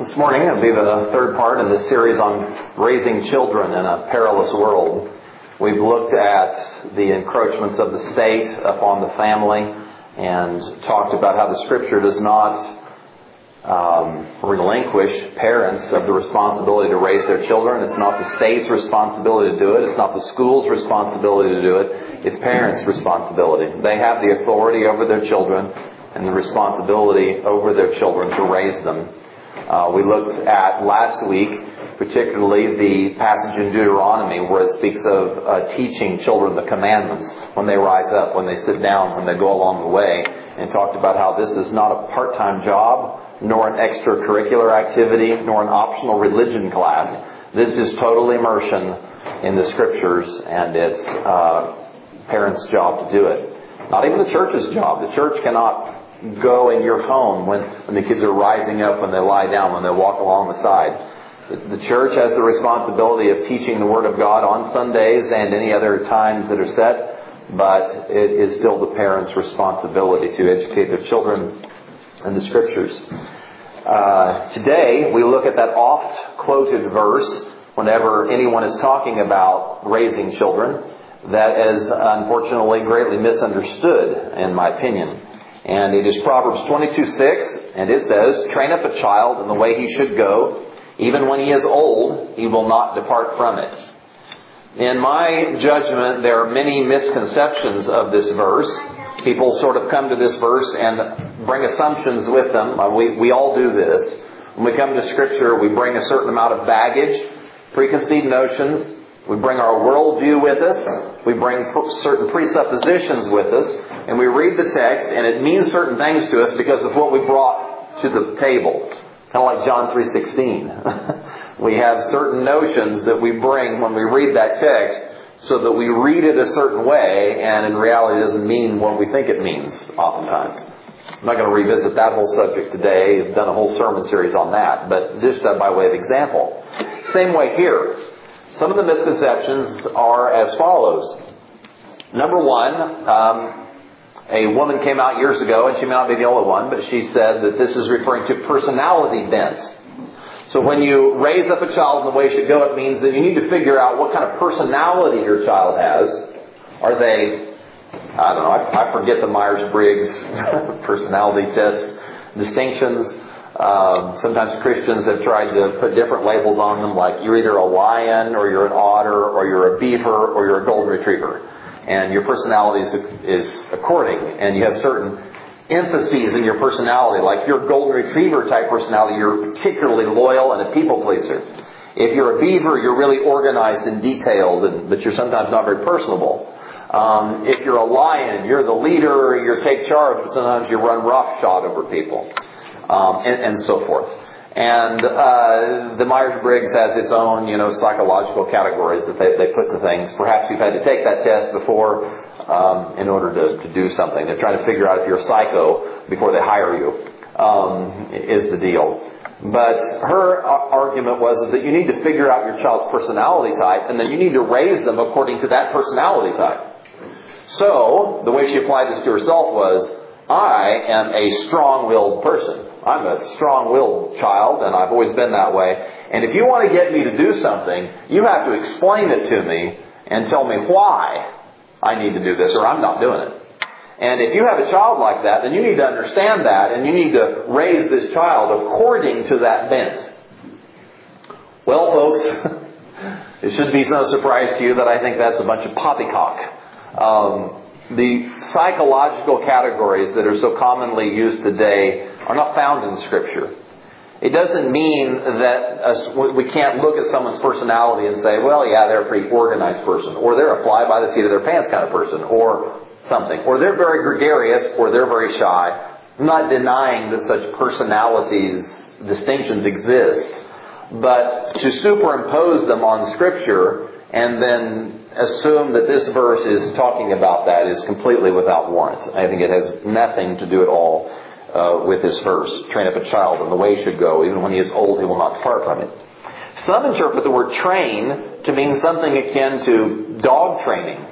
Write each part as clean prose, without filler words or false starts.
This morning will be the third part in this series on raising children in a perilous world. We've looked at the encroachments of the state upon the family and talked about how the Scripture does not relinquish parents of the responsibility to raise their children. It's not the state's responsibility to do it. It's not the school's responsibility to do it. It's parents' responsibility. They have the authority over their children and the responsibility over their children to raise them. We looked at last week, particularly the passage in Deuteronomy where it speaks of teaching children the commandments when they rise up, when they sit down, when they go along the way, and talked about how this is not a part-time job, nor an extracurricular activity, nor an optional religion class. This is total immersion in the Scriptures, and it's parents' job to do it. Not even the church's job. The church cannot go in your home when the kids are rising up, when they lie down, when they walk along the side. The church has the responsibility of teaching the Word of God on Sundays and any other times that are set, but it is still the parents' responsibility to educate their children in the Scriptures. Today, we look at that oft-quoted verse whenever anyone is talking about raising children that is unfortunately greatly misunderstood, in my opinion. And it is Proverbs 22:6, and it says, "Train up a child in the way he should go. Even when he is old, he will not depart from it." In my judgment, there are many misconceptions of this verse. People sort of come to this verse and bring assumptions with them. We all do this. When we come to Scripture, we bring a certain amount of baggage, preconceived notions. We bring our worldview with us. We bring certain presuppositions with us. And we read the text, and it means certain things to us because of what we brought to the table. Kind of like John 3:16. We have certain notions that we bring when we read that text so that we read it a certain way, and in reality it doesn't mean what we think it means oftentimes. I'm not going to revisit that whole subject today. I've done a whole sermon series on that, but just by way of example. Same way here. Some of the misconceptions are as follows. Number one, a woman came out years ago, and she may not be the only one, but she said that this is referring to personality bent. So when you raise up a child in the way it should go, it means that you need to figure out what kind of personality your child has. Are they, I don't know, I forget the Myers-Briggs personality tests, distinctions. Sometimes Christians have tried to put different labels on them, like you're either a lion, or you're an otter, or you're a beaver, or you're a golden retriever. And your personality is according, and you have certain emphases in your personality. Like if you're a golden retriever type personality, you're particularly loyal and a people pleaser. If you're a beaver, you're really organized and detailed, but you're sometimes not very personable. If you're a lion, you're the leader, you take charge, but sometimes you run roughshod over people. And so forth. And the Myers-Briggs has its own, psychological categories that they put to things. Perhaps you've had to take that test before in order to do something. They're trying to figure out if you're a psycho before they hire you, is the deal. But her argument was that you need to figure out your child's personality type, and then you need to raise them according to that personality type. So, the way she applied this to herself was, I am a strong-willed person. I'm a strong-willed child, and I've always been that way. And if you want to get me to do something, you have to explain it to me and tell me why I need to do this, or I'm not doing it. And if you have a child like that, then you need to understand that, and you need to raise this child according to that bent. Well, folks, it should be no surprise to you that I think that's a bunch of poppycock. The psychological categories that are so commonly used today are not found in Scripture. It doesn't mean that we can't look at someone's personality and say, well, yeah, they're a pretty organized person, or they're a fly by the seat of their pants kind of person, or something, or they're very gregarious, or they're very shy. I'm not denying that such personalities, distinctions exist, but to superimpose them on Scripture and then assume that this verse is talking about that is completely without warrant. I think it has nothing to do at all with this verse. Train up a child in the way he should go. Even when he is old, he will not depart from it. Some interpret the word train to mean something akin to dog training.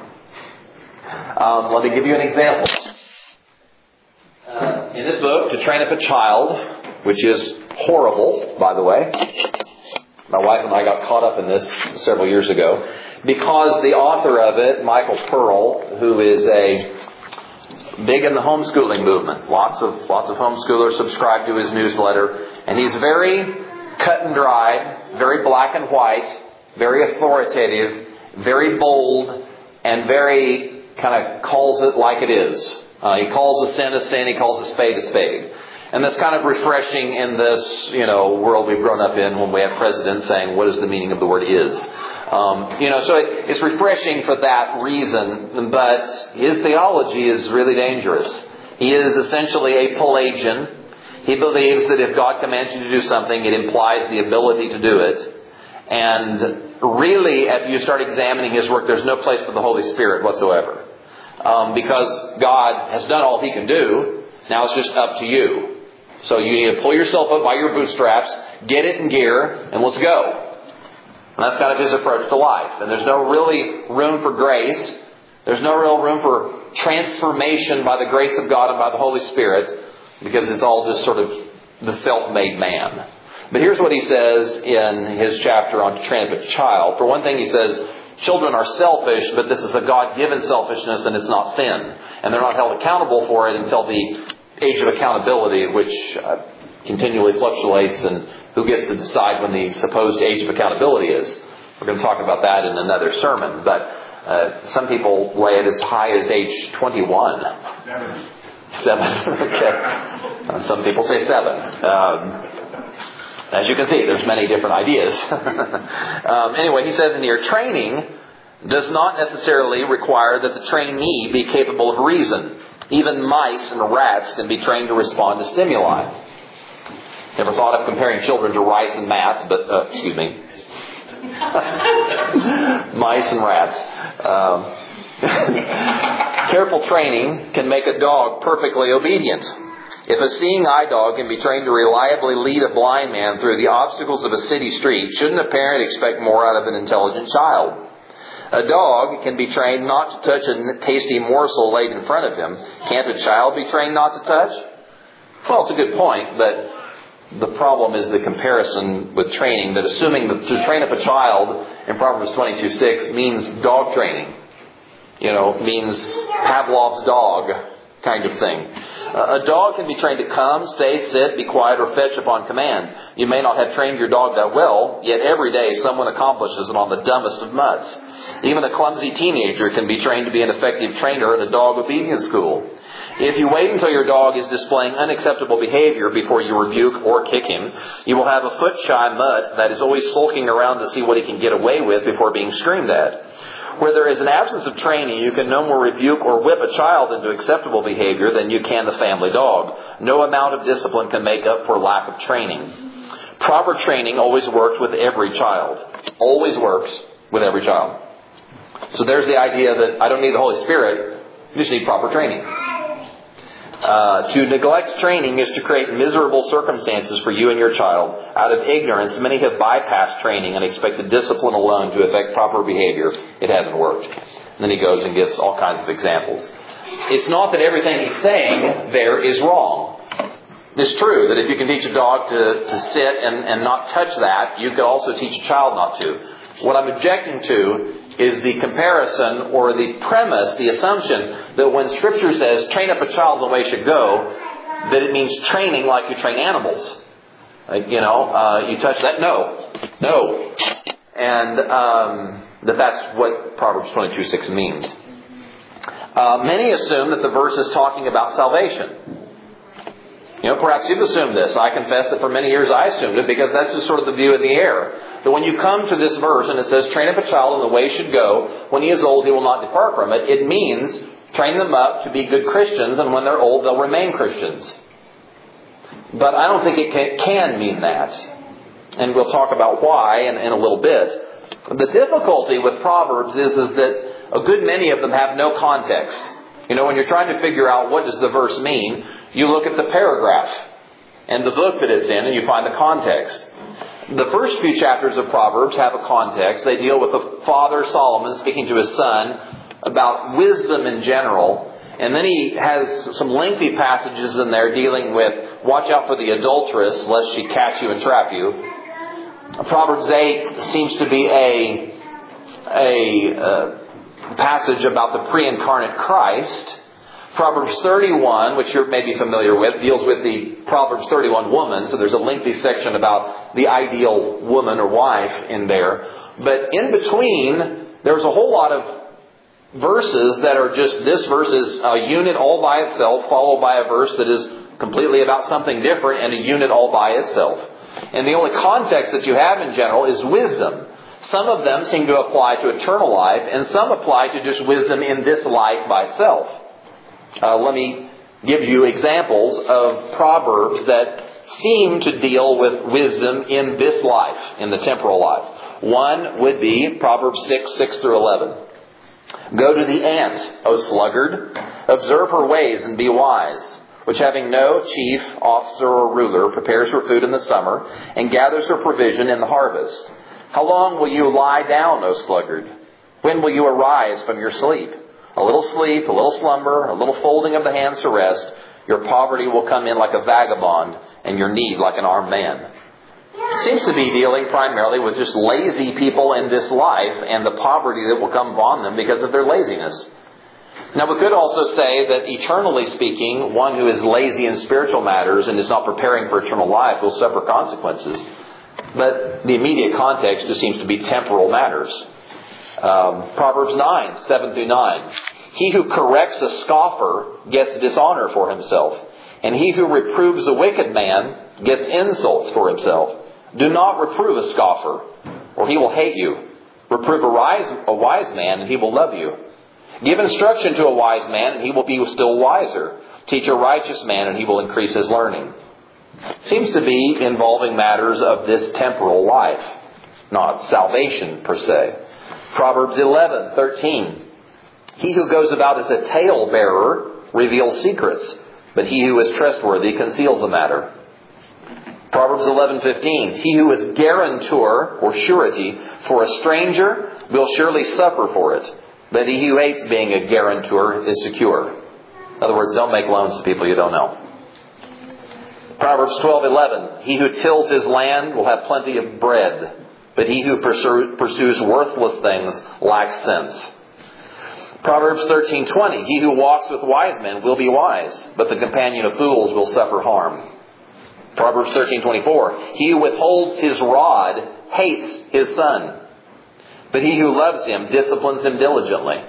Let me give you an example. In this book, To Train Up a Child, which is horrible, by the way. My wife and I got caught up in this several years ago because the author of it, Michael Pearl, who is big in the homeschooling movement. Lots of homeschoolers subscribe to his newsletter. And he's very cut and dried, very black and white, very authoritative, very bold, and very kind of calls it like it is. He calls a sin, he calls a spade a spade. And that's kind of refreshing in this, world we've grown up in when we have presidents saying, what is the meaning of the word is? So it's refreshing for that reason, but his theology is really dangerous. He is essentially a Pelagian. He believes that if God commands you to do something, it implies the ability to do it. And really, after you start examining his work, there's no place for the Holy Spirit whatsoever. Because God has done all He can do, now it's just up to you. So you need to pull yourself up by your bootstraps, get it in gear, and let's go. And that's kind of his approach to life. And there's no really room for grace. There's no real room for transformation by the grace of God and by the Holy Spirit, because it's all just sort of the self-made man. But here's what he says in his chapter on to train up a child. For one thing, he says, children are selfish, but this is a God-given selfishness and it's not sin. And they're not held accountable for it until the age of accountability, which continually fluctuates, and who gets to decide when the supposed age of accountability is. We're going to talk about that in another sermon. But some people lay it as high as age 21. 7. Okay. Some people say 7. As you can see, there's many different ideas. Anyway, he says in here, training does not necessarily require that the trainee be capable of reason. Even mice and rats can be trained to respond to stimuli. Never thought of comparing children to rice and mice, mice and rats. Careful training can make a dog perfectly obedient. If a seeing eye dog can be trained to reliably lead a blind man through the obstacles of a city street, shouldn't a parent expect more out of an intelligent child? A dog can be trained not to touch a tasty morsel laid in front of him. Can't a child be trained not to touch? Well, it's a good point, but the problem is the comparison with training, that assuming that to train up a child in Proverbs 22:6 means dog training. Means Pavlov's dog kind of thing. A dog can be trained to come, stay, sit, be quiet, or fetch upon command. You may not have trained your dog that well, yet every day someone accomplishes it on the dumbest of mutts. Even a clumsy teenager can be trained to be an effective trainer at a dog obedience school. If you wait until your dog is displaying unacceptable behavior before you rebuke or kick him, you will have a foot-shy mutt that is always sulking around to see what he can get away with before being screamed at. Where there is an absence of training, you can no more rebuke or whip a child into acceptable behavior than you can the family dog. No amount of discipline can make up for lack of training. Proper training always works with every child. Always works with every child. So there's the idea that I don't need the Holy Spirit, you just need proper training. To neglect training is to create miserable circumstances for you and your child. Out of ignorance, many have bypassed training and expected discipline alone to effect proper behavior. It hasn't worked. And then he goes and gives all kinds of examples. It's not that everything he's saying there is wrong. It's true that if you can teach a dog to sit and not touch that, you could also teach a child not to. What I'm objecting to is the comparison or the premise, the assumption that when Scripture says train up a child the way it should go, that it means training like you train animals. You touch that? No. And that's what Proverbs 22:6 means. Many assume that the verse is talking about salvation. Perhaps you've assumed this. I confess that for many years I assumed it because that's just sort of the view in the air. That when you come to this verse and it says, train up a child in the way he should go, when he is old he will not depart from it, it means train them up to be good Christians, and when they're old they'll remain Christians. But I don't think it can mean that. And we'll talk about why in a little bit. The difficulty with Proverbs is that a good many of them have no context. When you're trying to figure out what does the verse mean, you look at the paragraph and the book that it's in and you find the context. The first few chapters of Proverbs have a context. They deal with the father Solomon speaking to his son about wisdom in general. And then he has some lengthy passages in there dealing with watch out for the adulteress, lest she catch you and trap you. Proverbs 8 seems to be a passage about the pre-incarnate Christ. Proverbs 31, which you're maybe familiar with, deals with the Proverbs 31 woman. So there's a lengthy section about the ideal woman or wife in there. But in between, there's a whole lot of verses that are just, this verse is a unit all by itself, followed by a verse that is completely about something different and a unit all by itself. And the only context that you have in general is wisdom. Some of them seem to apply to eternal life, and some apply to just wisdom in this life by itself. Let me give you examples of proverbs that seem to deal with wisdom in this life, in the temporal life. One would be Proverbs 6 through 11. Go to the ant, O sluggard, observe her ways and be wise, which having no chief, officer, or ruler, prepares her food in the summer, and gathers her provision in the harvest. How long will you lie down, O sluggard? When will you arise from your sleep? A little sleep, a little slumber, a little folding of the hands to rest. Your poverty will come in like a vagabond, and your need like an armed man. It seems to be dealing primarily with just lazy people in this life and the poverty that will come upon them because of their laziness. Now, we could also say that eternally speaking, one who is lazy in spiritual matters and is not preparing for eternal life will suffer consequences. But the immediate context just seems to be temporal matters. Proverbs 9, 7 through 9. He who corrects a scoffer gets dishonor for himself, and he who reproves a wicked man gets insults for himself. Do not reprove a scoffer, or he will hate you. Reprove a wise man, and he will love you. Give instruction to a wise man, and he will be still wiser. Teach a righteous man, and he will increase his learning. Seems to be involving matters of this temporal life, not salvation per se. Proverbs 11:13. He who goes about as a talebearer reveals secrets, but he who is trustworthy conceals the matter. Proverbs 11:15. He who is guarantor or surety for a stranger will surely suffer for it, but he who hates being a guarantor is secure. In other words, don't make loans to people you don't know. Proverbs 12:11. He who tills his land will have plenty of bread, but he who pursues worthless things lacks sense. Proverbs 13:20. He who walks with wise men will be wise, but the companion of fools will suffer harm. Proverbs 13:24. He who withholds his rod hates his son, but he who loves him disciplines him diligently.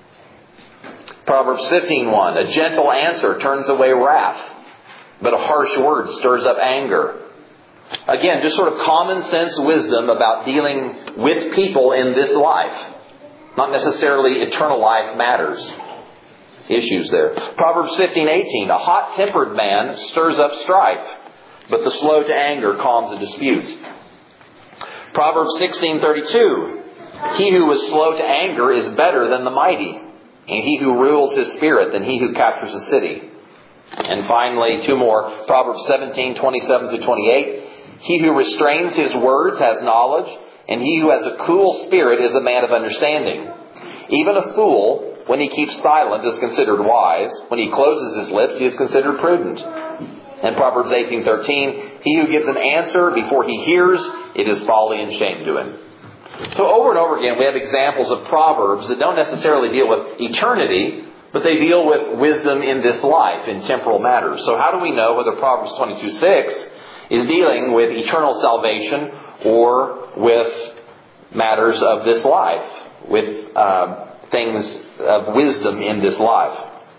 Proverbs 15:1. A gentle answer turns away wrath, but a harsh word stirs up anger. Again, just sort of common sense wisdom about dealing with people in this life. Not necessarily eternal life matters. Issues there. Proverbs 15:18. A hot-tempered man stirs up strife, but the slow to anger calms a dispute. Proverbs 16:32. He who is slow to anger is better than the mighty, and he who rules his spirit than he who captures a city. And finally, two more. Proverbs 17:27 through 28. He who restrains his words has knowledge, and he who has a cool spirit is a man of understanding. Even a fool, when he keeps silent, is considered wise. When he closes his lips, he is considered prudent. And Proverbs 18:13. He who gives an answer before he hears, it is folly and shame to him. So over and over again, we have examples of proverbs that don't necessarily deal with eternity, but they deal with wisdom in this life, in temporal matters. So how do we know whether Proverbs 22:6 is dealing with eternal salvation or with matters of this life, with things of wisdom in this life?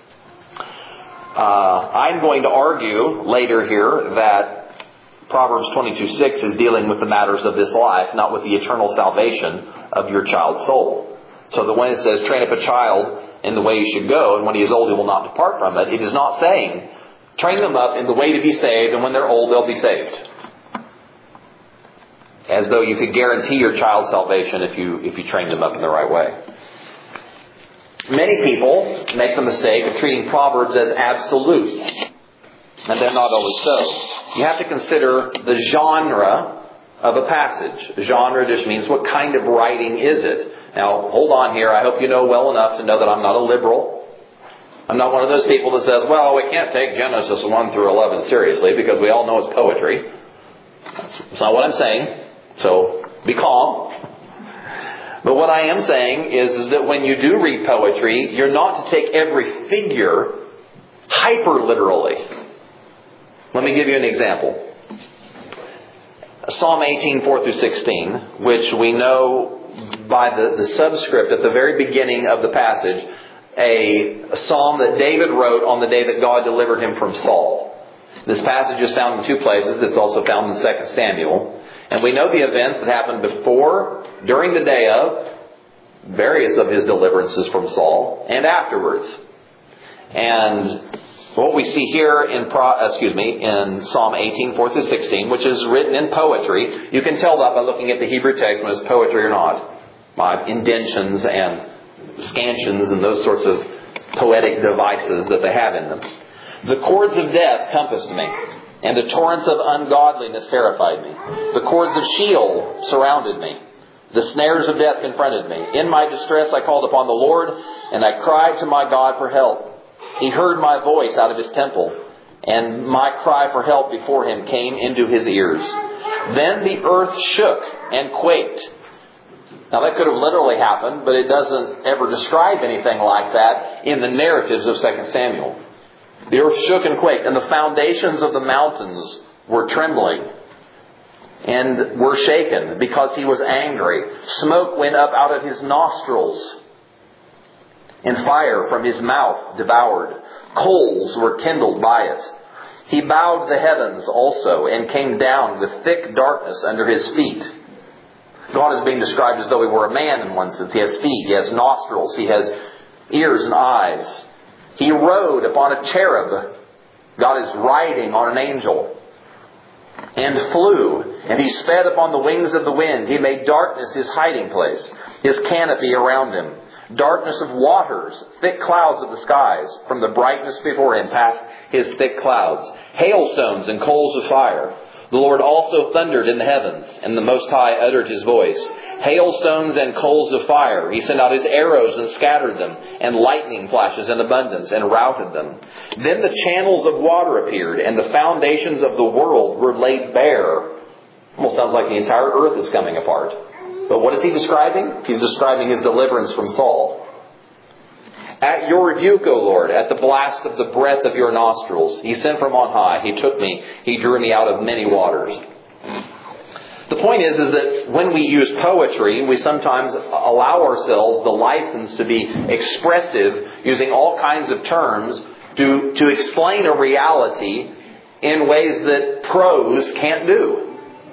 I'm going to argue later here that Proverbs 22:6 is dealing with the matters of this life, not with the eternal salvation of your child's soul. So that when it says, train up a child in the way he should go, and when he is old he will not depart from it, it is not saying, train them up in the way to be saved, and when they're old they'll be saved. As though you could guarantee your child's salvation if you train them up in the right way. Many people make the mistake of treating Proverbs as absolutes. And they're not always so. You have to consider the genre of a passage. Genre just means what kind of writing is it. Now, hold on here. I hope you know well enough to know that I'm not a liberal. I'm not one of those people that says, well, we can't take Genesis 1 through 11 seriously because we all know it's poetry. That's not what I'm saying. So be calm. But what I am saying is that when you do read poetry, you're not to take every figure hyper-literally. Let me give you an example. Psalm 18, 4 through 16, which we know by the subscript at the very beginning of the passage, a psalm that David wrote on the day that God delivered him from Saul. This passage is found in 2 places. It's also found in 2 Samuel. And we know the events that happened before, during the day of, various of his deliverances from Saul, and afterwards. And what we see here in Psalm 18, 4 through 16, which is written in poetry, you can tell that by looking at the Hebrew text whether it's poetry or not. By indentions and scansions and those sorts of poetic devices that they have in them. The cords of death compassed me, and the torrents of ungodliness terrified me. The cords of Sheol surrounded me. The snares of death confronted me. In my distress I called upon the Lord, and I cried to my God for help. He heard my voice out of His temple, and my cry for help before Him came into His ears. Then the earth shook and quaked. Now that could have literally happened, but it doesn't ever describe anything like that in the narratives of 2 Samuel. The earth shook and quaked, and the foundations of the mountains were trembling and were shaken because He was angry. Smoke went up out of His nostrils, and fire from His mouth devoured. Coals were kindled by it. He bowed the heavens also, and came down with thick darkness under His feet. God is being described as though He were a man in one sense. He has feet, He has nostrils, He has ears and eyes. He rode upon a cherub. God is riding on an angel. And flew, and He sped upon the wings of the wind. He made darkness His hiding place, His canopy around Him. Darkness of waters, thick clouds of the skies. From the brightness before Him passed His thick clouds. Hailstones and coals of fire. The Lord also thundered in the heavens, and the Most High uttered His voice. Hailstones and coals of fire. He sent out His arrows and scattered them, and lightning flashes in abundance, and routed them. Then the channels of water appeared, and the foundations of the world were laid bare. Almost sounds like the entire earth is coming apart. But what is He describing? He's describing His deliverance from Saul. At your rebuke, O Lord, at the blast of the breath of your nostrils, He sent from on high. He took me. He drew me out of many waters. The point is that when we use poetry, we sometimes allow ourselves the license to be expressive, using all kinds of terms to explain a reality in ways that prose can't do.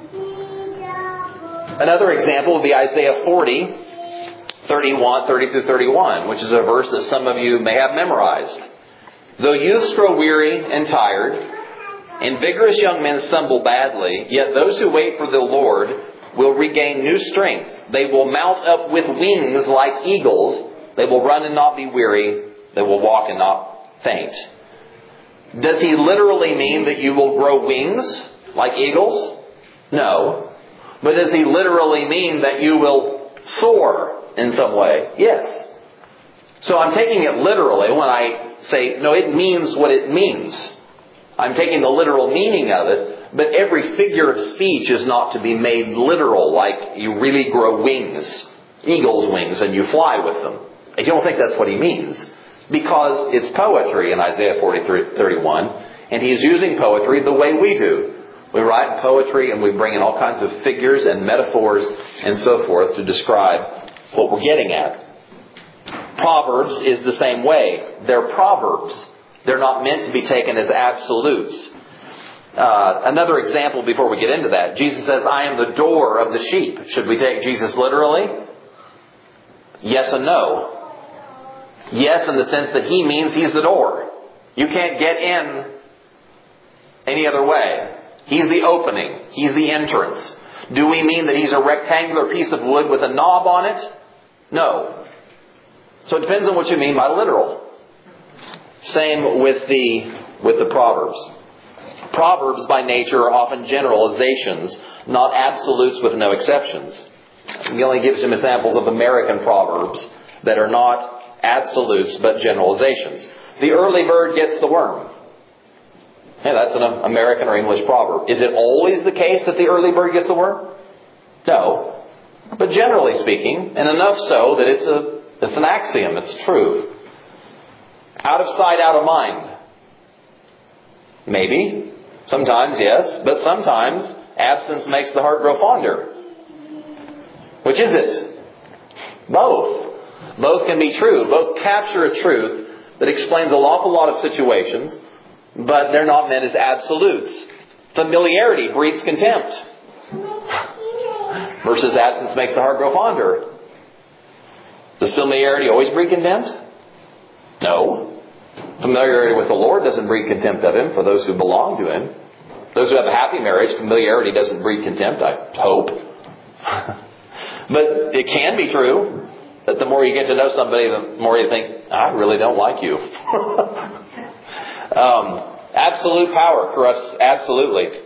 Another example would be Isaiah 40, 30 through 31, which is a verse that some of you may have memorized. Though youths grow weary and tired, and vigorous young men stumble badly, yet those who wait for the Lord will regain new strength. They will mount up with wings like eagles. They will run and not be weary. They will walk and not faint. Does He literally mean that you will grow wings like eagles? No. But does He literally mean that you will soar in some way? Yes. So I'm taking it literally when I say, no, it means what it means. I'm taking the literal meaning of it, but every figure of speech is not to be made literal, like you really grow wings, eagle's wings, and you fly with them. I don't think that's what He means, because it's poetry in Isaiah 40:31, and He's using poetry the way we do. We write poetry and we bring in all kinds of figures and metaphors and so forth to describe what we're getting at. Proverbs is the same way. They're proverbs. They're not meant to be taken as absolutes. Another example before we get into that. Jesus says, I am the door of the sheep. Should we take Jesus literally? Yes and no. Yes, in the sense that He means He's the door. You can't get in any other way. He's the opening. He's the entrance. Do we mean that He's a rectangular piece of wood with a knob on it? No. So it depends on what you mean by literal. Same with the Proverbs. Proverbs by nature are often generalizations, not absolutes with no exceptions. He only gives some examples of American proverbs that are not absolutes but generalizations. The early bird gets the worm. Yeah, that's an American or English proverb. Is it always the case that the early bird gets the worm? No. But generally speaking, and enough so that it's an axiom, it's true. Out of sight, out of mind. Maybe. Sometimes, yes. But sometimes, absence makes the heart grow fonder. Which is it? Both. Both can be true. Both capture a truth that explains an awful lot of situations, but they're not meant as absolutes. Familiarity breeds contempt. Versus absence makes the heart grow fonder. Does familiarity always breed contempt? No. Familiarity with the Lord doesn't breed contempt of Him for those who belong to Him. Those who have a happy marriage, familiarity doesn't breed contempt, I hope. But it can be true that the more you get to know somebody, the more you think, I really don't like you. Absolute power corrupts absolutely.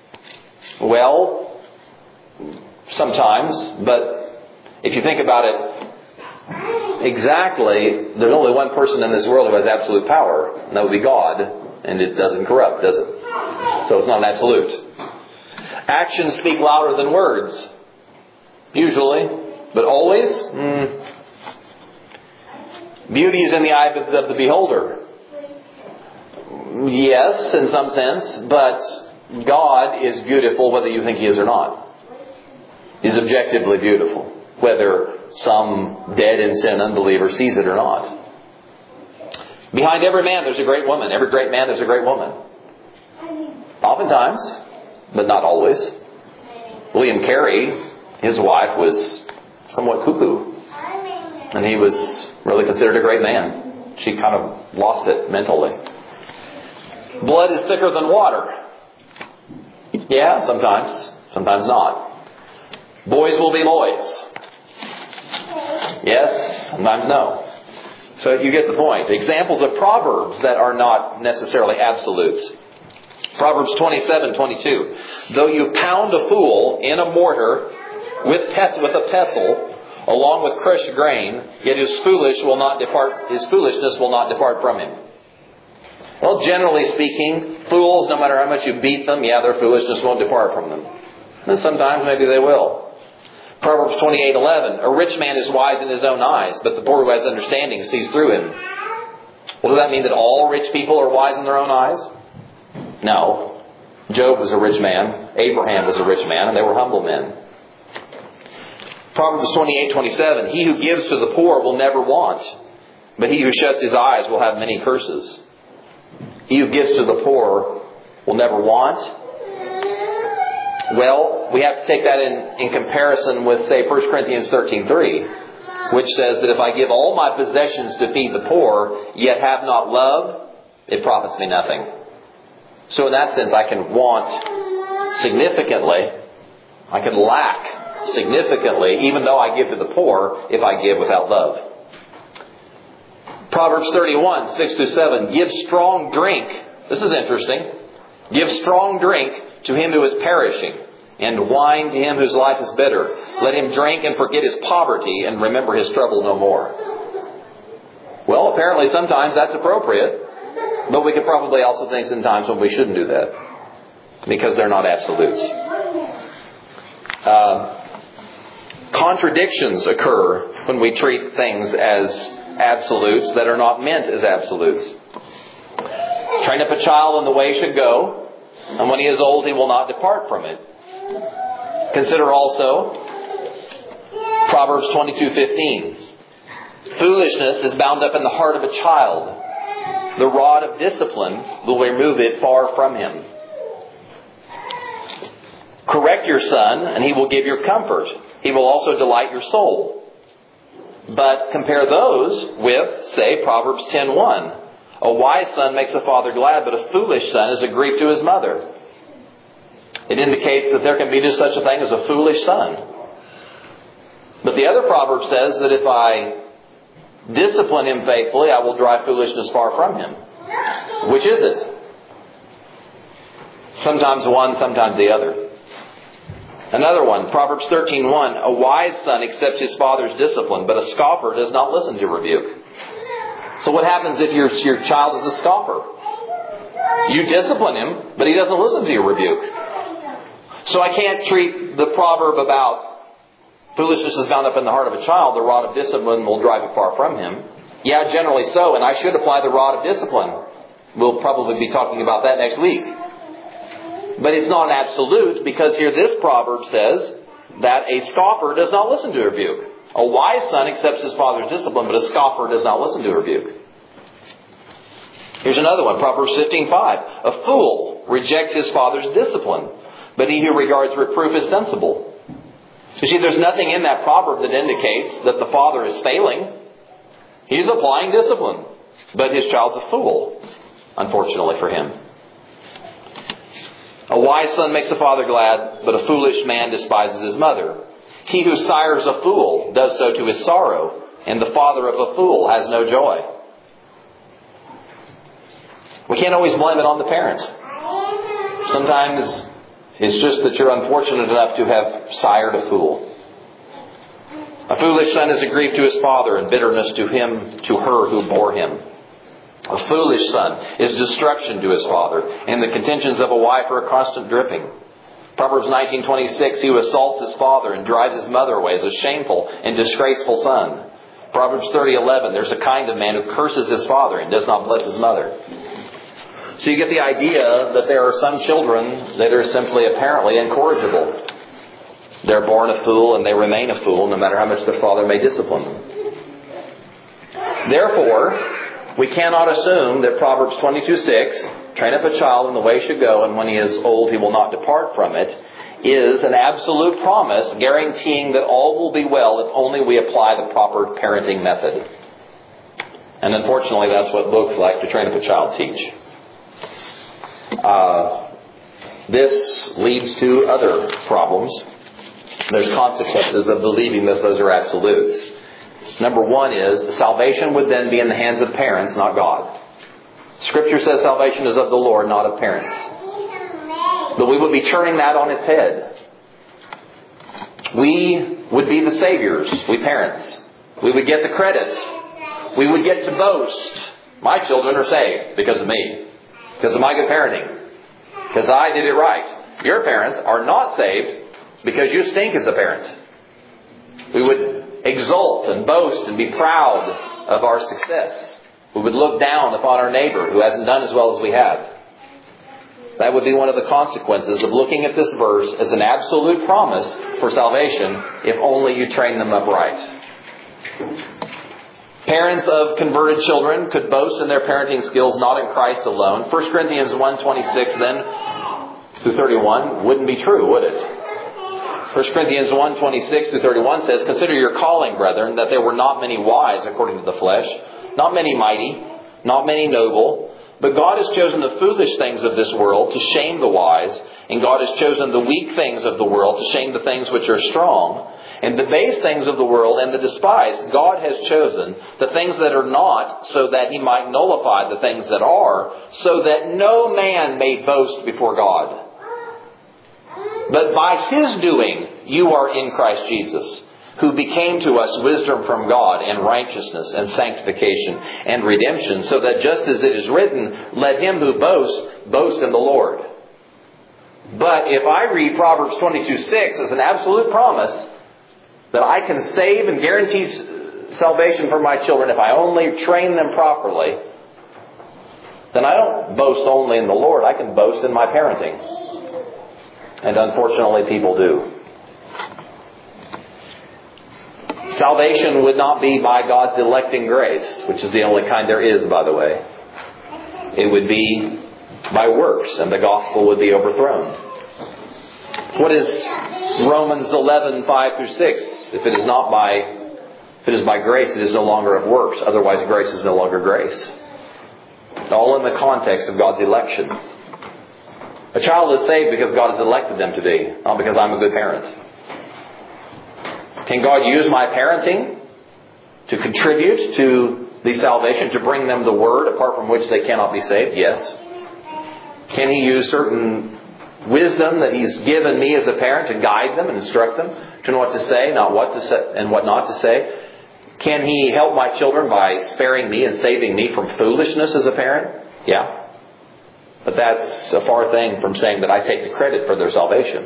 Well, sometimes, but if you think about it exactly, there's only one person in this world who has absolute power, and that would be God, and it doesn't corrupt, does it? So it's not an absolute. Actions speak louder than words. Usually. But always? Beauty is in the eye of the beholder. Yes, in some sense, but God is beautiful whether you think He is or not. He's objectively beautiful, whether some dead in sin unbeliever sees it or not. Behind every man there's a great woman. Every great man there's a great woman. Oftentimes, but not always. William Carey, his wife, was somewhat cuckoo. And he was really considered a great man. She kind of lost it mentally. Blood is thicker than water. Yeah, sometimes. Sometimes not. Boys will be boys. Yes, sometimes no. So you get the point. Examples of proverbs that are not necessarily absolutes. Proverbs 27:22. Though you pound a fool in a mortar with a pestle, along with crushed grain, yet his foolishness will not depart from him. Well, generally speaking, fools, no matter how much you beat them, their foolishness won't depart from them. And sometimes maybe they will. Proverbs 28:11. A rich man is wise in his own eyes, but the poor who has understanding sees through him. Well, does that mean that all rich people are wise in their own eyes? No. Job was a rich man. Abraham was a rich man, and they were humble men. Proverbs 28:27. He who gives to the poor will never want, but he who shuts his eyes will have many curses. He who gives to the poor will never want. Well, we have to take that in comparison with, say, 1 Corinthians 13:3, which says that if I give all my possessions to feed the poor, yet have not love, it profits me nothing. So in that sense, I can want significantly. I can lack significantly, even though I give to the poor, if I give without love. Proverbs 31:6-7. Give strong drink. This is interesting. Give strong drink to him who is perishing, and wine to him whose life is bitter. Let him drink and forget his poverty, and remember his trouble no more. Well, apparently sometimes that's appropriate, but we could probably also think sometimes when we shouldn't do that, because they're not absolutes. Contradictions occur when we treat things as absolutes that are not meant as absolutes. Train up a child in the way he should go, and when he is old, he will not depart from it. Consider also Proverbs 22:15. Foolishness is bound up in the heart of a child. The rod of discipline will remove it far from him. Correct your son, and he will give you comfort. He will also delight your soul. But compare those with, say, Proverbs 10:1. A wise son makes a father glad, but a foolish son is a grief to his mother. It indicates that there can be just such a thing as a foolish son. But the other proverb says that if I discipline him faithfully, I will drive foolishness far from him. Which is it? Sometimes one, sometimes the other. Another one, Proverbs 13:1. A wise son accepts his father's discipline, but a scoffer does not listen to rebuke. So what happens if your child is a scoffer? You discipline him, but he doesn't listen to your rebuke. So I can't treat the proverb about foolishness is bound up in the heart of a child, the rod of discipline will drive it far from him. Yeah, generally so, and I should apply the rod of discipline. We'll probably be talking about that next week. But it's not an absolute, because here this proverb says that a scoffer does not listen to rebuke. A wise son accepts his father's discipline, but a scoffer does not listen to rebuke. Here's another one, Proverbs 15:5. A fool rejects his father's discipline, but he who regards reproof is sensible. You see, there's nothing in that proverb that indicates that the father is failing. He's applying discipline, but his child's a fool, unfortunately for him. A wise son makes a father glad, but a foolish man despises his mother. He who sires a fool does so to his sorrow, and the father of a fool has no joy. We can't always blame it on the parent. Sometimes it's just that you're unfortunate enough to have sired a fool. A foolish son is a grief to his father, and bitterness to her who bore him. A foolish son is destruction to his father, and the contentions of a wife are a constant dripping. Proverbs 19:26, he who assaults his father and drives his mother away is a shameful and disgraceful son. Proverbs 30:11, there's a kind of man who curses his father and does not bless his mother. So you get the idea that there are some children that are simply apparently incorrigible. They're born a fool and they remain a fool no matter how much their father may discipline them. Therefore, we cannot assume that Proverbs 22:6, train up a child in the way he should go, and when he is old he will not depart from it, is an absolute promise guaranteeing that all will be well if only we apply the proper parenting method. And unfortunately, that's what books like To Train Up a Child teach. This leads to other problems. There's consequences of believing that those are absolutes. Number one is, salvation would then be in the hands of parents, not God. Scripture says salvation is of the Lord, not of parents. But we would be turning that on its head. We would be the saviors, we parents. We would get the credit. We would get to boast. My children are saved because of me. Because of my good parenting. Because I did it right. Your parents are not saved because you stink as a parent. We would exult and boast and be proud of our success. We would look down upon our neighbor who hasn't done as well as we have. That would be one of the consequences of looking at this verse as an absolute promise for salvation if only you train them up right. Parents of converted children could boast in their parenting skills not in Christ alone. 1 Corinthians 1:26 then through 31 wouldn't be true, would it? 1 Corinthians 1:26 through 31 says, consider your calling, brethren, that there were not many wise according to the flesh, not many mighty, not many noble, but God has chosen the foolish things of this world to shame the wise, and God has chosen the weak things of the world to shame the things which are strong. And the base things of the world and the despised, God has chosen the things that are not, so that He might nullify the things that are, so that no man may boast before God. But by His doing, you are in Christ Jesus, who became to us wisdom from God and righteousness and sanctification and redemption, so that just as it is written, let him who boasts, boast in the Lord. But if I read Proverbs 22:6 as an absolute promise, that I can save and guarantee salvation for my children if I only train them properly, then I don't boast only in the Lord. I can boast in my parenting. And unfortunately, people do. Salvation would not be by God's electing grace, which is the only kind there is, by the way. It would be by works, and the gospel would be overthrown. What is Romans 11:5 through 6? If it is by grace, it is no longer of works. Otherwise, grace is no longer grace. All in the context of God's election. A child is saved because God has elected them to be, not because I'm a good parent. Can God use my parenting to contribute to the salvation, to bring them the Word, apart from which they cannot be saved? Yes. Can He use certain wisdom that He's given me as a parent to guide them and instruct them to know what to say, not what to say, and what not to say? Can He help my children by sparing me and saving me from foolishness as a parent? Yeah. But that's a far thing from saying that I take the credit for their salvation.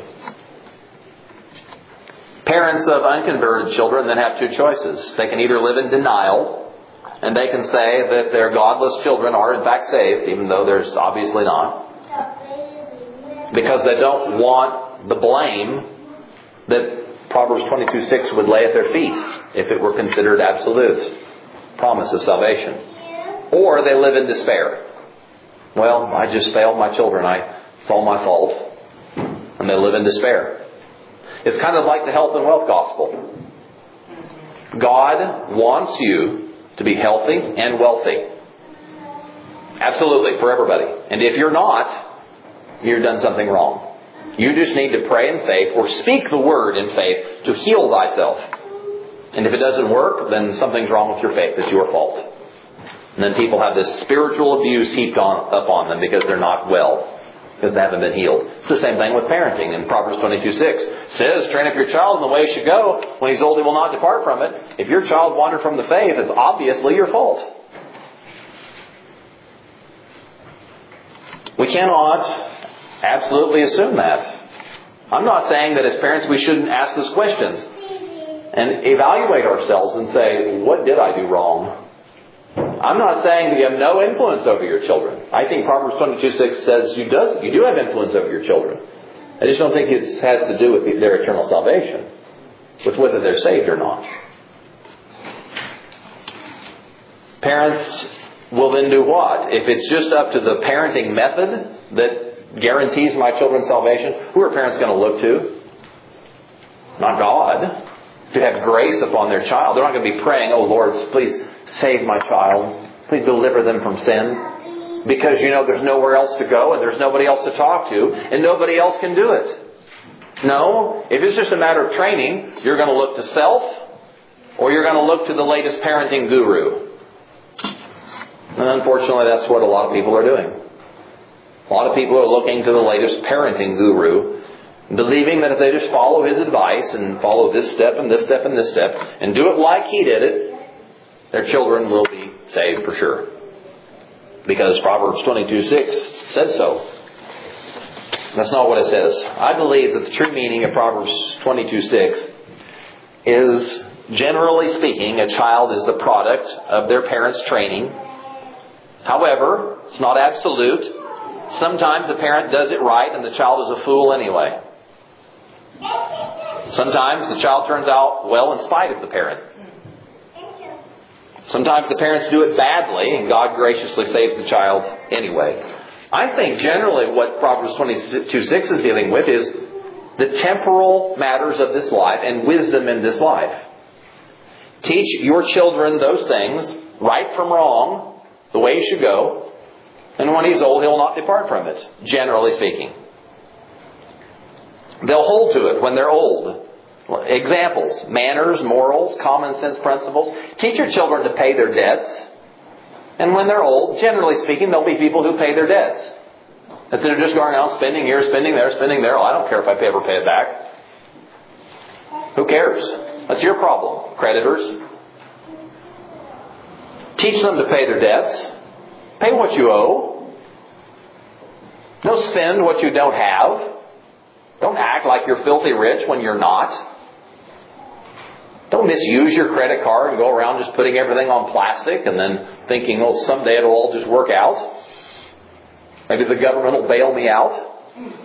Parents of unconverted children then have two choices. They can either live in denial, and they can say that their godless children are in fact saved, even though there's obviously not, because they don't want the blame that Proverbs 22:6 would lay at their feet if it were considered absolute promise of salvation. Or they live in despair. Well, I just failed my children. It's all my fault. And they live in despair. It's kind of like the health and wealth gospel. God wants you to be healthy and wealthy. Absolutely, for everybody. And if you're not, you've done something wrong. You just need to pray in faith or speak the word in faith to heal thyself. And if it doesn't work, then something's wrong with your faith. It's your fault. And then people have this spiritual abuse heaped upon them because they're not well. Because they haven't been healed. It's the same thing with parenting. In Proverbs 22:6 says, train up your child in the way he should go. When he's old, he will not depart from it. If your child wandered from the faith, it's obviously your fault. We cannot absolutely assume that. I'm not saying that as parents we shouldn't ask those questions and evaluate ourselves and say, what did I do wrong? I'm not saying that you have no influence over your children. I think Proverbs 22:6 says you do have influence over your children. I just don't think it has to do with their eternal salvation, with whether they're saved or not. Parents will then do what? If it's just up to the parenting method that guarantees my children's salvation, who are parents going to look to? Not God. To have grace upon their child. They're not going to be praying, oh Lord, please save my child. Please deliver them from sin. Because there's nowhere else to go and there's nobody else to talk to and nobody else can do it. No, if it's just a matter of training, you're going to look to self or you're going to look to the latest parenting guru. And unfortunately, that's what a lot of people are doing. A lot of people are looking to the latest parenting guru, believing that if they just follow his advice and follow this step and this step and this step and do it like he did it, their children will be saved for sure. Because Proverbs 22:6 says so. That's not what it says. I believe that the true meaning of Proverbs 22:6 is, generally speaking, a child is the product of their parents' training. However, it's not absolute. Sometimes the parent does it right and the child is a fool anyway. Sometimes the child turns out well in spite of the parent. Sometimes the parents do it badly and God graciously saves the child anyway. I think generally what Proverbs 22:6 is dealing with is the temporal matters of this life and wisdom in this life. Teach your children those things, right from wrong, the way he should go. And when he's old, he'll not depart from it, generally speaking. They'll hold to it when they're old. Examples, manners, morals, common sense principles. Teach your children to pay their debts. And when they're old, generally speaking, there'll be people who pay their debts. Instead of just going out spending here, spending there, spending there. I don't care if I ever pay it back. Who cares? That's your problem, creditors. Teach them to pay their debts. Pay what you owe. Don't spend what you don't have. Don't act like you're filthy rich when you're not. Don't misuse your credit card and go around just putting everything on plastic and then thinking, oh, someday it'll all just work out. Maybe the government will bail me out.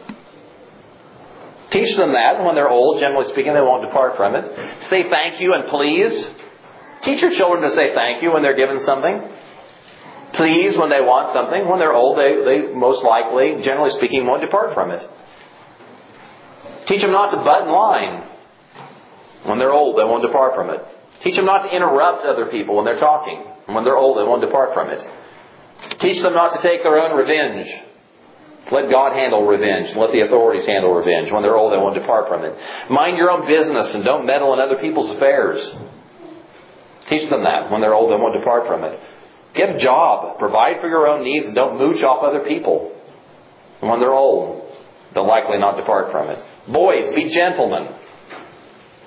Teach them that, and when they're old, generally speaking, they won't depart from it. Say thank you and please. Teach your children to say thank you when they're given something. Please when they want something. When they're old, they most likely, generally speaking, won't depart from it. Teach them not to butt in line. When they're old, they won't depart from it. Teach them not to interrupt other people when they're talking. And when they're old, they won't depart from it. Teach them not to take their own revenge. Let God handle revenge. Let the authorities handle revenge. When they're old, they won't depart from it. Mind your own business and don't meddle in other people's affairs. Teach them that. When they're old, they won't depart from it. Get a job. Provide for your own needs and don't mooch off other people. And when they're old, they'll likely not depart from it. Boys, be gentlemen.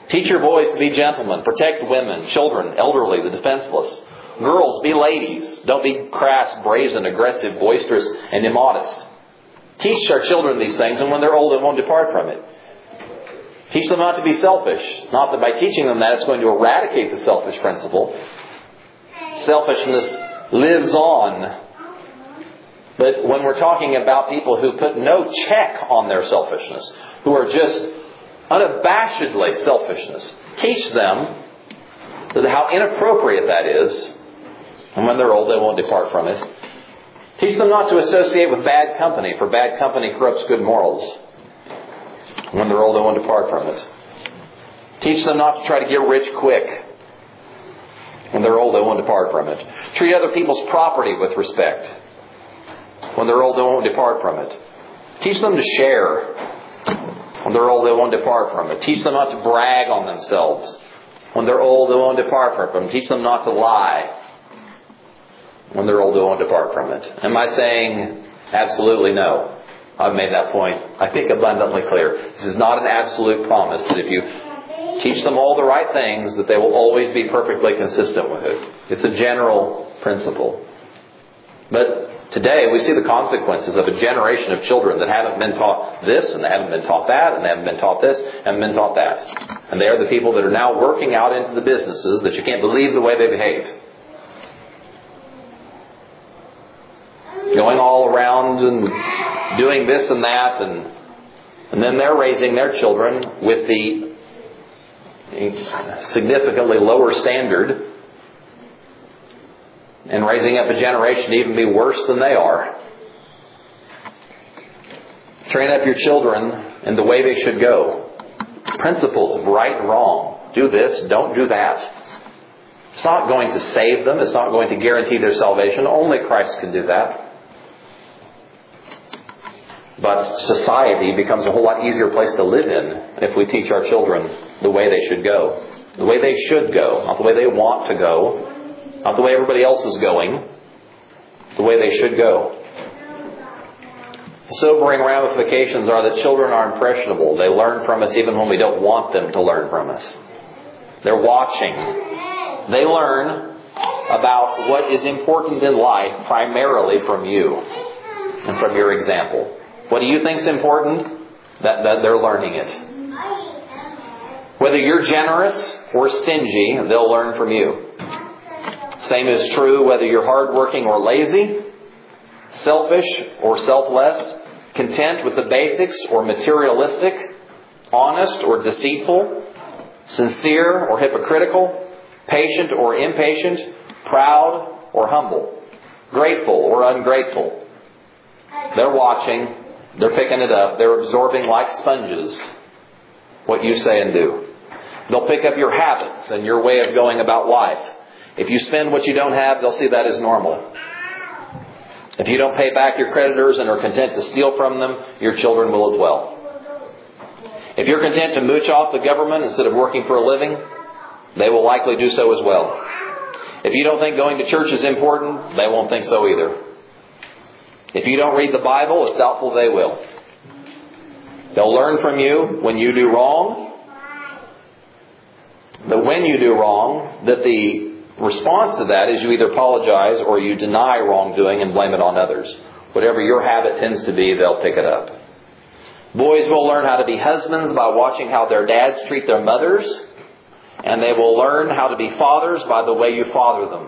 Teach your boys to be gentlemen. Protect women, children, elderly, the defenseless. Girls, be ladies. Don't be crass, brazen, aggressive, boisterous, and immodest. Teach our children these things, and when they're old, they won't depart from it. Teach them not to be selfish. Not that by teaching them that it's going to eradicate the selfish principle. Selfishness lives on. But when we're talking about people who put no check on their selfishness, who are just unabashedly selfishness, teach them how inappropriate that is. And when they're old, they won't depart from it. Teach them not to associate with bad company, for bad company corrupts good morals. When they're old, they won't depart from it. Teach them not to try to get rich quick. When they're old, they won't depart from it. Treat other people's property with respect. When they're old, they won't depart from it. Teach them to share. When they're old, they won't depart from it. Teach them not to brag on themselves. When they're old, they won't depart from it. Teach them not to lie. When they're old, they won't depart from it. Am I saying absolutely no? I've made that point, I think, abundantly clear. This is not an absolute promise that if you teach them all the right things, that they will always be perfectly consistent with it. It's a general principle. But today we see the consequences of a generation of children that haven't been taught this, and they haven't been taught that, and they haven't been taught this, and haven't been taught that. And they are the people that are now working out into the businesses that you can't believe the way they behave. Going all around and doing this and that, and then they're raising their children with the significantly lower standard and raising up a generation to even be worse than they are. Train up your children in the way they should go. Principles of right and wrong. Do this, don't do that. It's not going to save them. It's not going to guarantee their salvation. Only Christ can do that. But society becomes a whole lot easier place to live in if we teach our children the way they should go. The way they should go. Not the way they want to go. Not the way everybody else is going. The way they should go. The sobering ramifications are that children are impressionable. They learn from us even when we don't want them to learn from us. They're watching. They learn about what is important in life primarily from you and from your example. What do you think is important? That they're learning it. Whether you're generous or stingy, they'll learn from you. Same is true whether you're hardworking or lazy, selfish or selfless, content with the basics or materialistic, honest or deceitful, sincere or hypocritical, patient or impatient, proud or humble, grateful or ungrateful. They're watching. They're picking it up. They're absorbing like sponges what you say and do. They'll pick up your habits and your way of going about life. If you spend what you don't have, they'll see that as normal. If you don't pay back your creditors and are content to steal from them, your children will as well. If you're content to mooch off the government instead of working for a living, they will likely do so as well. If you don't think going to church is important, they won't think so either. If you don't read the Bible, it's doubtful they will. They'll learn from you when you do wrong. But when you do wrong, that the response to that is you either apologize or you deny wrongdoing and blame it on others. Whatever your habit tends to be, they'll pick it up. Boys will learn how to be husbands by watching how their dads treat their mothers. And they will learn how to be fathers by the way you father them.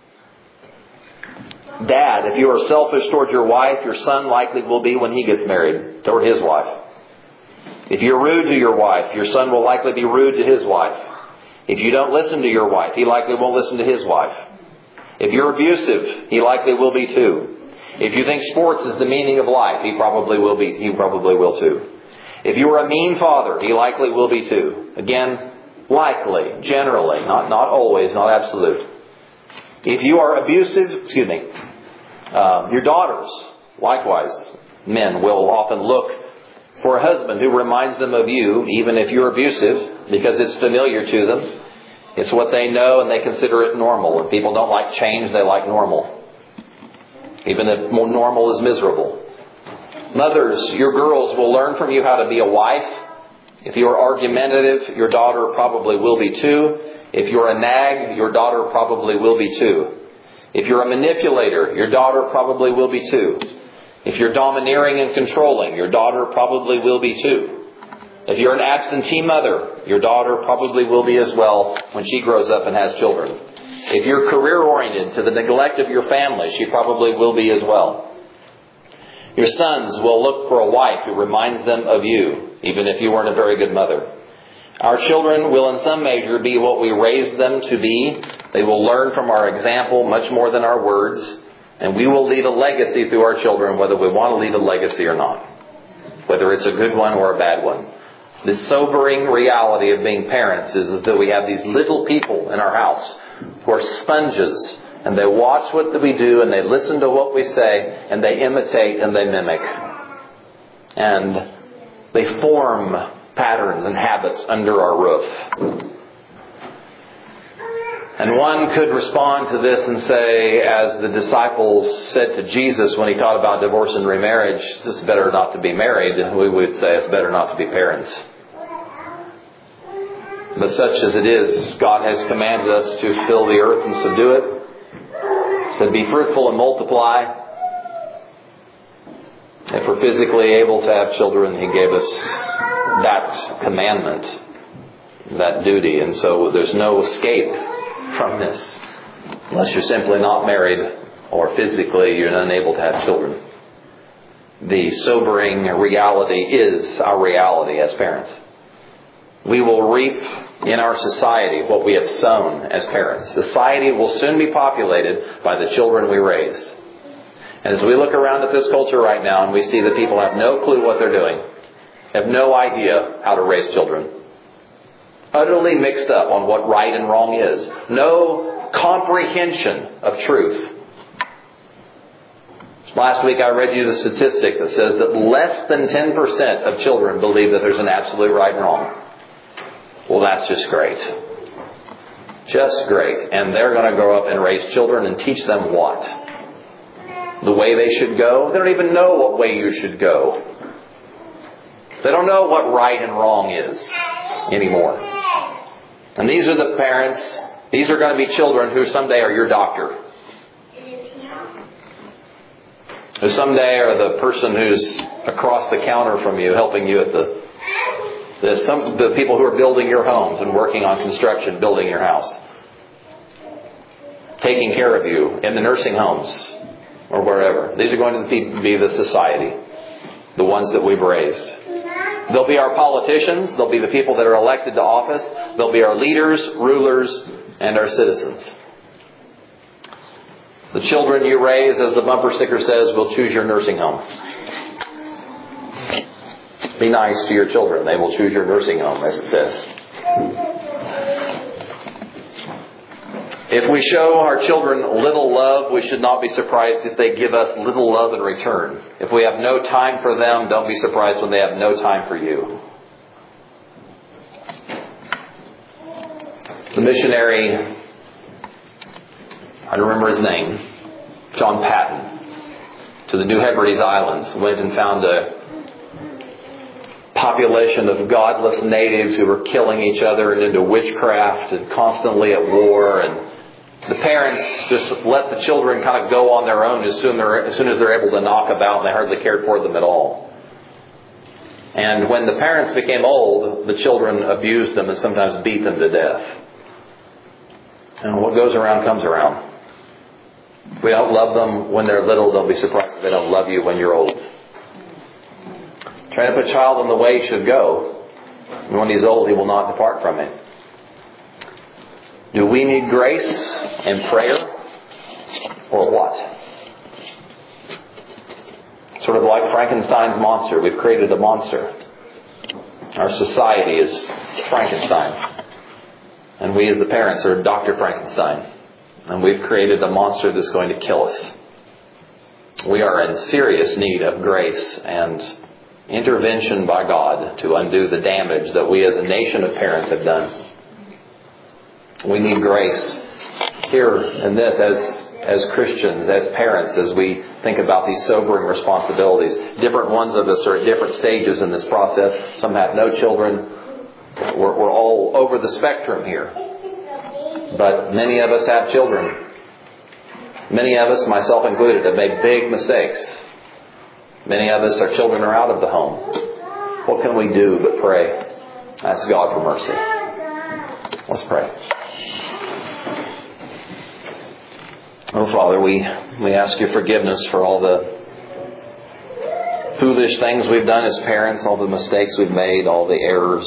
Dad, if you are selfish towards your wife, your son likely will be when he gets married toward his wife. If you're rude to your wife, your son will likely be rude to his wife. If you don't listen to your wife, he likely won't listen to his wife. If you're abusive, he likely will be too. If you think sports is the meaning of life, he probably will too. If you are a mean father, he likely will be too. Again, likely, generally, not always, not absolute. If you are abusive, your daughters, likewise, men will often look for a husband who reminds them of you, even if you're abusive, because it's familiar to them. It's what they know and they consider it normal. And people don't like change, they like normal. Even if more normal is miserable. Mothers, your girls will learn from you how to be a wife If you're argumentative, your daughter probably will be too. If you're a nag, your daughter probably will be too. If you're a manipulator, your daughter probably will be too. If you're domineering and controlling, your daughter probably will be too. If you're an absentee mother, your daughter probably will be as well when she grows up and has children. If you're career-oriented to the neglect of your family, she probably will be as well. Your sons will look for a wife who reminds them of you, even if you weren't a very good mother. Our children will in some measure be what we raised them to be. They will learn from our example much more than our words. And we will leave a legacy through our children, whether we want to leave a legacy or not. Whether it's a good one or a bad one. The sobering reality of being parents is that we have these little people in our house who are sponges. And they watch what we do, and they listen to what we say, and they imitate and they mimic. And they form patterns and habits under our roof. And one could respond to this and say, as the disciples said to Jesus when He taught about divorce and remarriage, it's better not to be married. We would say it's better not to be parents. But such as it is, God has commanded us to fill the earth and subdue it. To be fruitful and multiply. If we're physically able to have children, He gave us that commandment, that duty. And so there's no escape from this unless you're simply not married or physically you're unable to have children. The sobering reality is our reality as parents. We will reap in our society what we have sown as parents. Society will soon be populated by the children we raise. And as we look around at this culture right now and we see that people have no clue what they're doing, have no idea how to raise children, utterly mixed up on what right and wrong is, no comprehension of truth. Last week I read you the statistic that says that less than 10% of children believe that there's an absolute right and wrong. Well, that's just great. Just great. And they're going to grow up and raise children and teach them what? The way they should go? They don't even know what way you should go. They don't know what right and wrong is anymore. And these are the parents. These are going to be children who someday are your doctor. Who someday are the person who's across the counter from you, helping you at the people who are building your homes and working on construction, building your house. Taking care of you in the nursing homes or wherever. These are going to be the society. The ones that we've raised. They'll be our politicians. They'll be the people that are elected to office. They'll be our leaders, rulers, and our citizens. The children you raise, as the bumper sticker says, will choose your nursing home. Be nice to your children. They will choose your nursing home, as it says. If we show our children little love, we should not be surprised if they give us little love in return. If we have no time for them, don't be surprised when they have no time for you. The missionary, I don't remember his name, John Patton, to the New Hebrides Islands, went and found a population of godless natives who were killing each other and into witchcraft and constantly at war. And the parents just let the children kind of go on their own as soon as they're able to knock about, and they hardly cared for them at all. And when the parents became old, the children abused them and sometimes beat them to death. And what goes around comes around. If we don't love them when they're little, they'll be surprised if they don't love you when you're old. Train up a child in the way he should go, and when he's old, he will not depart from it. Do we need grace and prayer, or what? Sort of like Frankenstein's monster. We've created a monster. Our society is Frankenstein. And we as the parents are Dr. Frankenstein. And we've created a monster that's going to kill us. We are in serious need of grace and intervention by God to undo the damage that we as a nation of parents have done. We need grace here in this, as as Christians, as parents, as we think about these sobering responsibilities. Different ones of us are at different stages in this process. Some have no children. We're all over the spectrum here. But many of us have children. Many of us, myself included, have made big mistakes. Many of us, our children are out of the home. What can we do but pray? Ask God for mercy. Let's pray. Oh, Father, we ask your forgiveness for all the foolish things we've done as parents, all the mistakes we've made, all the errors,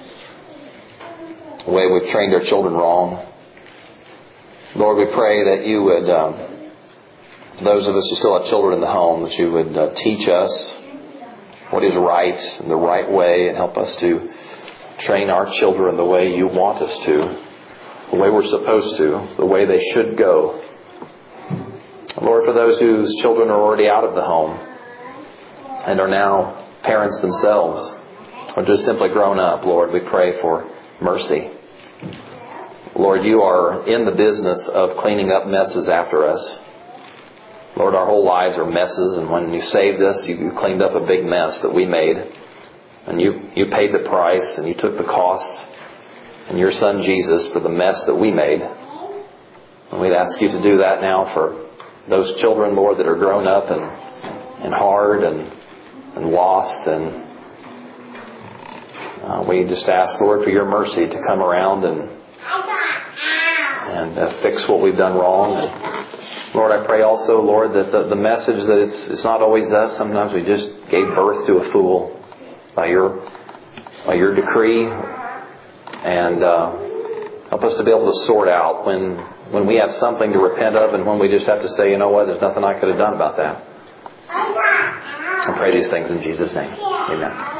the way we've trained our children wrong. Lord, we pray that you would, those of us who still have children in the home, that you would teach us what is right and the right way, and help us to train our children the way you want us to, the way we're supposed to, the way they should go. Lord, for those whose children are already out of the home and are now parents themselves, or just simply grown up, Lord, we pray for mercy. Lord, you are in the business of cleaning up messes after us. Lord, our whole lives are messes, and when you saved us, you cleaned up a big mess that we made. And you paid the price, and you took the cost in your Son Jesus for the mess that we made. And we'd ask you to do that now for those children, Lord, that are grown up and hard and lost. And we just ask, Lord, for your mercy to come around and fix what we've done wrong. And Lord, I pray also, Lord, that the message that it's not always us. Sometimes we just gave birth to a fool by your decree. And help us to be able to sort out when we have something to repent of, and when we just have to say, you know what, there's nothing I could have done about that. I pray these things in Jesus' name. Amen.